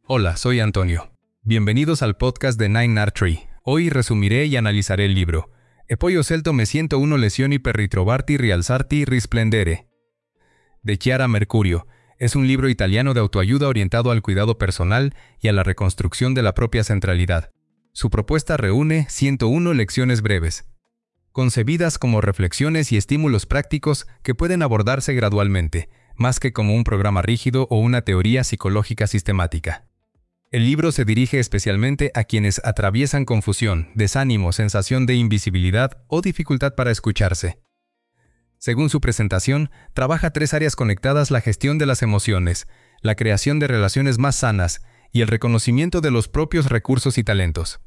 Hola, soy Antonio. Bienvenidos al podcast de Nine Art Tree. Hoy resumiré y analizaré el libro E poi ho scelto me 101 lezioni per ritrovarti, rialzarti, risplendere, de Chiara Mercurio. Es un libro italiano de autoayuda orientado al cuidado personal y a la reconstrucción de la propia centralidad. Su propuesta reúne 101 lecciones breves, concebidas como reflexiones y estímulos prácticos que pueden abordarse gradualmente, más que como un programa rígido o una teoría psicológica sistemática. El libro se dirige especialmente a quienes atraviesan confusión, desánimo, sensación de invisibilidad o dificultad para escucharse. Según su presentación, trabaja 3 áreas conectadas: la gestión de las emociones, la creación de relaciones más sanas y el reconocimiento de los propios recursos y talentos.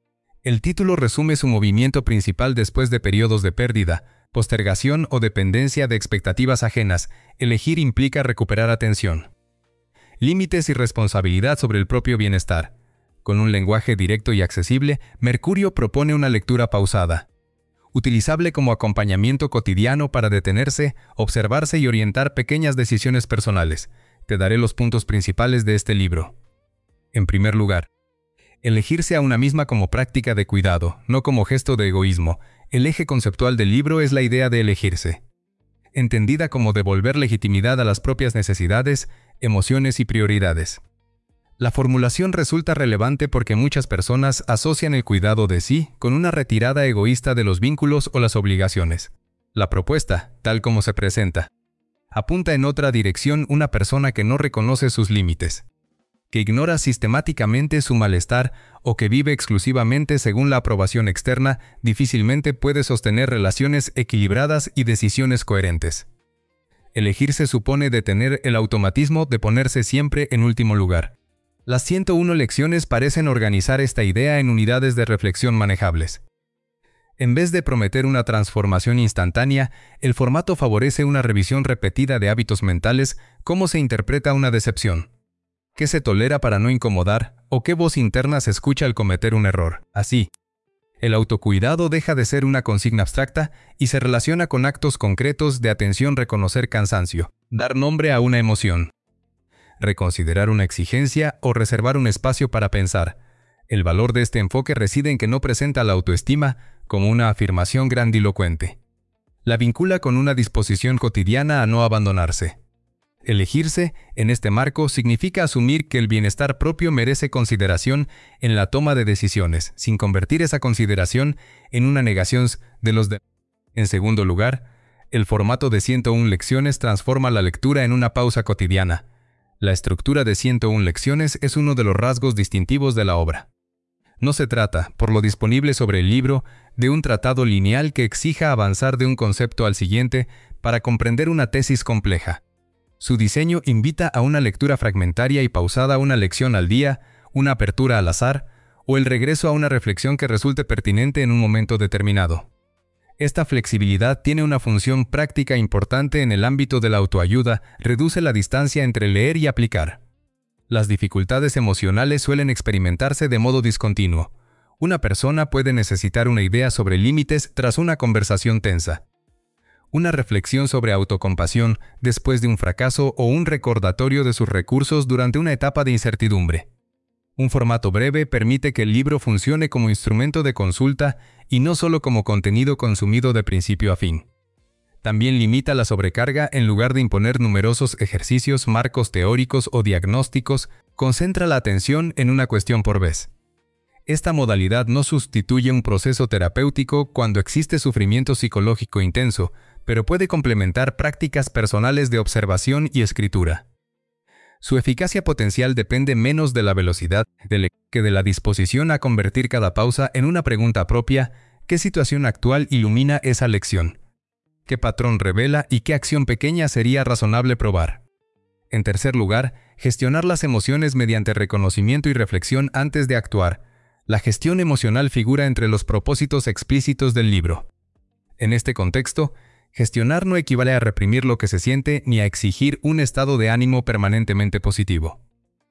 El título resume su movimiento principal después de periodos de pérdida, postergación o dependencia de expectativas ajenas. Elegir implica recuperar atención, límites y responsabilidad sobre el propio bienestar. Con un lenguaje directo y accesible, Mercurio propone una lectura pausada, utilizable como acompañamiento cotidiano para detenerse, observarse y orientar pequeñas decisiones personales. Te daré los puntos principales de este libro. En primer lugar, elegirse a una misma como práctica de cuidado, no como gesto de egoísmo. El eje conceptual del libro es la idea de elegirse, entendida como devolver legitimidad a las propias necesidades, emociones y prioridades. La formulación resulta relevante porque muchas personas asocian el cuidado de sí con una retirada egoísta de los vínculos o las obligaciones. La propuesta, tal como se presenta, apunta en otra dirección: una persona que no reconoce sus límites, que ignora sistemáticamente su malestar o que vive exclusivamente según la aprobación externa, difícilmente puede sostener relaciones equilibradas y decisiones coherentes. Elegirse supone detener el automatismo de ponerse siempre en último lugar. Las 101 lecciones parecen organizar esta idea en unidades de reflexión manejables. En vez de prometer una transformación instantánea, el formato favorece una revisión repetida de hábitos mentales: cómo se interpreta una decepción, qué se tolera para no incomodar o qué voz interna se escucha al cometer un error. Así, el autocuidado deja de ser una consigna abstracta y se relaciona con actos concretos de atención: reconocer cansancio, dar nombre a una emoción, reconsiderar una exigencia o reservar un espacio para pensar. El valor de este enfoque reside en que no presenta la autoestima como una afirmación grandilocuente. La vincula con una disposición cotidiana a no abandonarse. Elegirse, en este marco, significa asumir que el bienestar propio merece consideración en la toma de decisiones, sin convertir esa consideración en una negación de los demás. En segundo lugar, el formato de 101 lecciones transforma la lectura en una pausa cotidiana. La estructura de 101 lecciones es uno de los rasgos distintivos de la obra. No se trata, por lo disponible sobre el libro, de un tratado lineal que exija avanzar de un concepto al siguiente para comprender una tesis compleja. Su diseño invita a una lectura fragmentaria y pausada: una lección al día, una apertura al azar, o el regreso a una reflexión que resulte pertinente en un momento determinado. Esta flexibilidad tiene una función práctica importante en el ámbito de la autoayuda: reduce la distancia entre leer y aplicar. Las dificultades emocionales suelen experimentarse de modo discontinuo. Una persona puede necesitar una idea sobre límites tras una conversación tensa, una reflexión sobre autocompasión después de un fracaso o un recordatorio de sus recursos durante una etapa de incertidumbre. Un formato breve permite que el libro funcione como instrumento de consulta y no solo como contenido consumido de principio a fin. También limita la sobrecarga: en lugar de imponer numerosos ejercicios, marcos teóricos o diagnósticos, concentra la atención en una cuestión por vez. Esta modalidad no sustituye un proceso terapéutico cuando existe sufrimiento psicológico intenso, pero puede complementar prácticas personales de observación y escritura. Su eficacia potencial depende menos de la velocidad que de la disposición a convertir cada pausa en una pregunta propia: ¿qué situación actual ilumina esa lección? ¿Qué patrón revela y qué acción pequeña sería razonable probar? En tercer lugar, gestionar las emociones mediante reconocimiento y reflexión antes de actuar. La gestión emocional figura entre los propósitos explícitos del libro. En este contexto, gestionar no equivale a reprimir lo que se siente ni a exigir un estado de ánimo permanentemente positivo.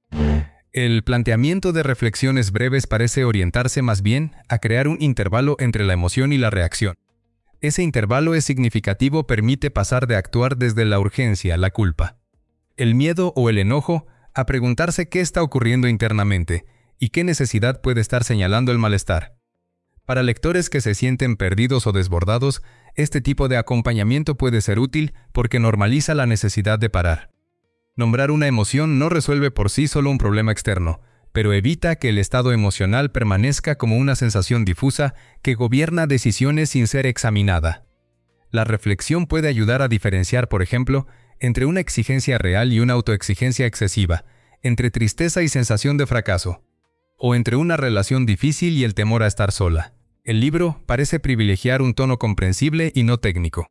El planteamiento de reflexiones breves parece orientarse más bien a crear un intervalo entre la emoción y la reacción. Ese intervalo es significativo: permite pasar de actuar desde la urgencia, la culpa, el miedo o el enojo, a preguntarse qué está ocurriendo internamente y qué necesidad puede estar señalando el malestar. Para lectores que se sienten perdidos o desbordados, este tipo de acompañamiento puede ser útil porque normaliza la necesidad de parar. Nombrar una emoción no resuelve por sí solo un problema externo, pero evita que el estado emocional permanezca como una sensación difusa que gobierna decisiones sin ser examinada. La reflexión puede ayudar a diferenciar, por ejemplo, entre una exigencia real y una autoexigencia excesiva, entre tristeza y sensación de fracaso, o entre una relación difícil y el temor a estar sola. El libro parece privilegiar un tono comprensible y no técnico.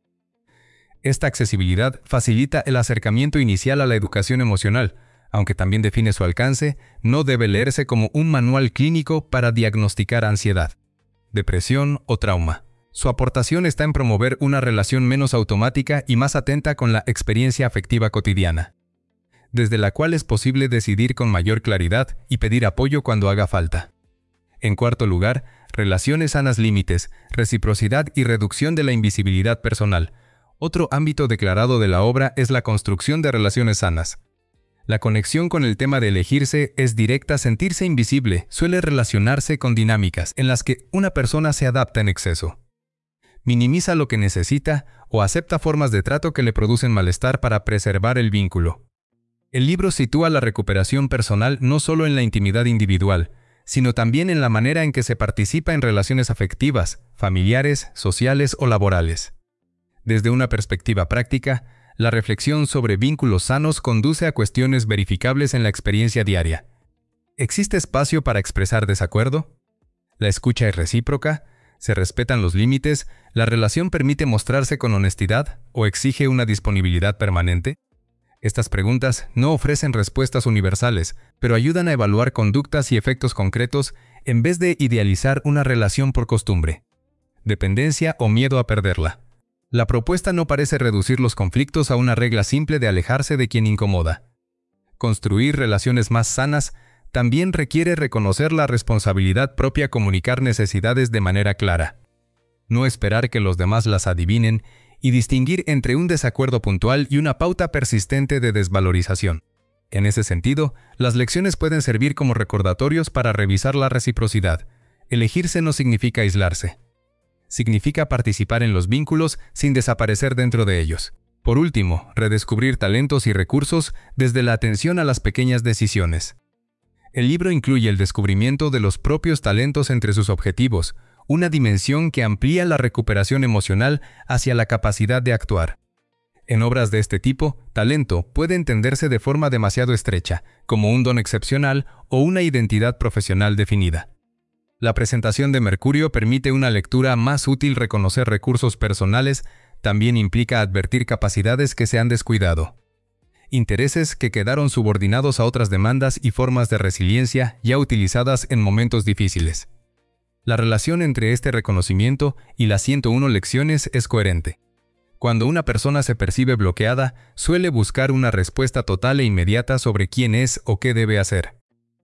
Esta accesibilidad facilita el acercamiento inicial a la educación emocional, aunque también define su alcance, no debe leerse como un manual clínico para diagnosticar ansiedad, depresión o trauma. Su aportación está en promover una relación menos automática y más atenta con la experiencia afectiva cotidiana, desde la cual es posible decidir con mayor claridad y pedir apoyo cuando haga falta. En cuarto lugar, relaciones sanas, límites, reciprocidad y reducción de la invisibilidad personal. Otro ámbito declarado de la obra es la construcción de relaciones sanas. La conexión con el tema de elegirse es directa. Sentirse invisible suele relacionarse con dinámicas en las que una persona se adapta en exceso, minimiza lo que necesita o acepta formas de trato que le producen malestar para preservar el vínculo. El libro sitúa la recuperación personal no solo en la intimidad individual, sino también en la manera en que se participa en relaciones afectivas, familiares, sociales o laborales. Desde una perspectiva práctica, la reflexión sobre vínculos sanos conduce a cuestiones verificables en la experiencia diaria. ¿Existe espacio para expresar desacuerdo? ¿La escucha es recíproca? ¿Se respetan los límites? ¿La relación permite mostrarse con honestidad o exige una disponibilidad permanente? Estas preguntas no ofrecen respuestas universales, pero ayudan a evaluar conductas y efectos concretos en vez de idealizar una relación por costumbre, dependencia o miedo a perderla. La propuesta no parece reducir los conflictos a una regla simple de alejarse de quien incomoda. Construir relaciones más sanas también requiere reconocer la responsabilidad propia, comunicar necesidades de manera clara, no esperar que los demás las adivinen y distinguir entre un desacuerdo puntual y una pauta persistente de desvalorización. En ese sentido, las lecciones pueden servir como recordatorios para revisar la reciprocidad. Elegirse no significa aislarse. Significa participar en los vínculos sin desaparecer dentro de ellos. Por último, redescubrir talentos y recursos desde la atención a las pequeñas decisiones. El libro incluye el descubrimiento de los propios talentos entre sus objetivos, una dimensión que amplía la recuperación emocional hacia la capacidad de actuar. En obras de este tipo, talento puede entenderse de forma demasiado estrecha, como un don excepcional o una identidad profesional definida. La presentación de Mercurio permite una lectura más útil. Reconocer recursos personales también implica advertir capacidades que se han descuidado, intereses que quedaron subordinados a otras demandas y formas de resiliencia ya utilizadas en momentos difíciles. La relación entre este reconocimiento y las 101 lecciones es coherente. Cuando una persona se percibe bloqueada, suele buscar una respuesta total e inmediata sobre quién es o qué debe hacer.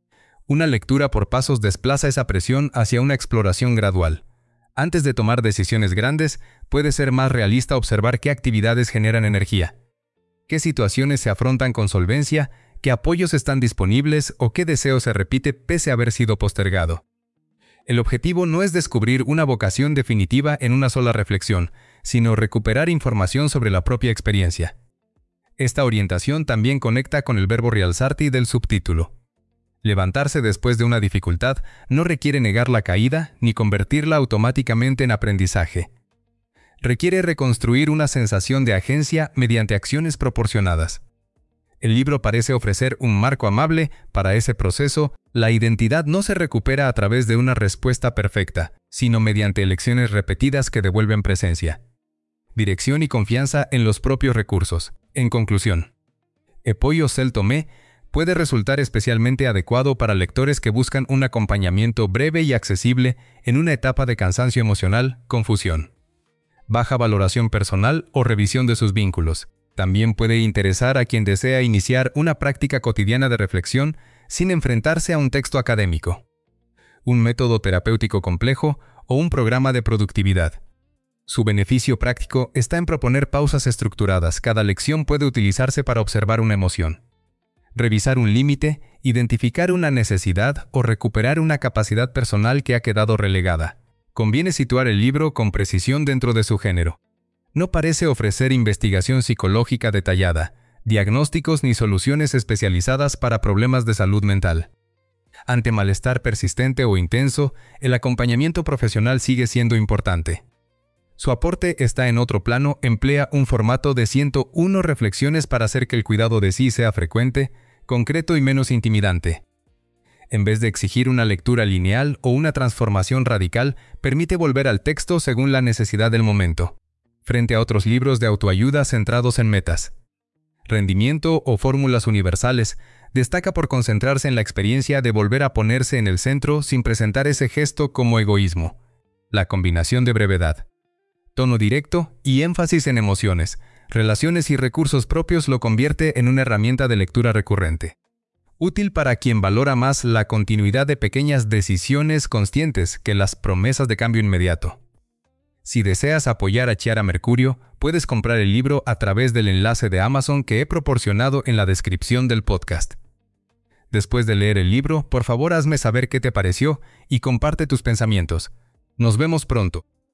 Una lectura por pasos desplaza esa presión hacia una exploración gradual. Antes de tomar decisiones grandes, puede ser más realista observar qué actividades generan energía, qué situaciones se afrontan con solvencia, qué apoyos están disponibles o qué deseo se repite pese a haber sido postergado. El objetivo no es descubrir una vocación definitiva en una sola reflexión, sino recuperar información sobre la propia experiencia. Esta orientación también conecta con el verbo rialzarti del subtítulo. Levantarse después de una dificultad no requiere negar la caída ni convertirla automáticamente en aprendizaje. Requiere reconstruir una sensación de agencia mediante acciones proporcionadas. El libro parece ofrecer un marco amable para ese proceso. La identidad no se recupera a través de una respuesta perfecta, sino mediante elecciones repetidas que devuelven presencia, dirección y confianza en los propios recursos. En conclusión, Epoyo Celto-Me puede resultar especialmente adecuado para lectores que buscan un acompañamiento breve y accesible en una etapa de cansancio emocional, confusión, baja valoración personal o revisión de sus vínculos. También puede interesar a quien desea iniciar una práctica cotidiana de reflexión sin enfrentarse a un texto académico, un método terapéutico complejo o un programa de productividad. Su beneficio práctico está en proponer pausas estructuradas. Cada lección puede utilizarse para observar una emoción, revisar un límite, identificar una necesidad o recuperar una capacidad personal que ha quedado relegada. Conviene situar el libro con precisión dentro de su género. No parece ofrecer investigación psicológica detallada, diagnósticos ni soluciones especializadas para problemas de salud mental. Ante malestar persistente o intenso, el acompañamiento profesional sigue siendo importante. Su aporte está en otro plano, emplea un formato de 101 reflexiones para hacer que el cuidado de sí sea frecuente, concreto y menos intimidante. En vez de exigir una lectura lineal o una transformación radical, permite volver al texto según la necesidad del momento, frente a otros libros de autoayuda centrados en metas, rendimiento o fórmulas universales. Destaca por concentrarse en la experiencia de volver a ponerse en el centro sin presentar ese gesto como egoísmo. La combinación de brevedad, tono directo y énfasis en emociones, relaciones y recursos propios lo convierte en una herramienta de lectura recurrente. Útil para quien valora más la continuidad de pequeñas decisiones conscientes que las promesas de cambio inmediato. Si deseas apoyar a Chiara Mercurio, puedes comprar el libro a través del enlace de Amazon que he proporcionado en la descripción del podcast. Después de leer el libro, por favor hazme saber qué te pareció y comparte tus pensamientos. Nos vemos pronto.